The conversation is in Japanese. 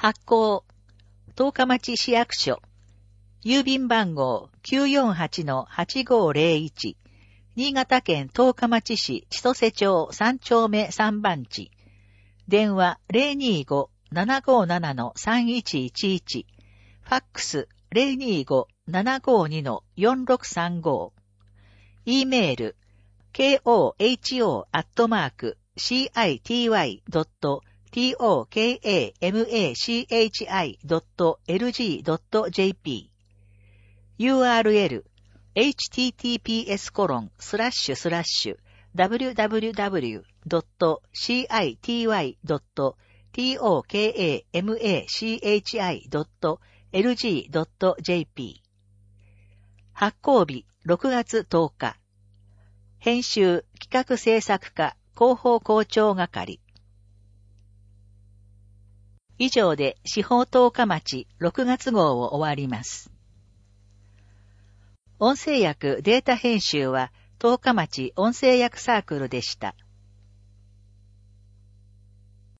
発行、十日町市役所、郵便番号 948-8501、新潟県十日町市千歳町3丁目3番地、電話 025-757-3111、ファックス 025-752-4635、e メール、koho@tokamachi.lg.jp URL https://www.city.tokamachi.lg.jp 発行日6月10日編集企画制作課広報校長係。以上で司法十日町6月号を終わります。音声訳データ編集は十日町音声訳サークルでした。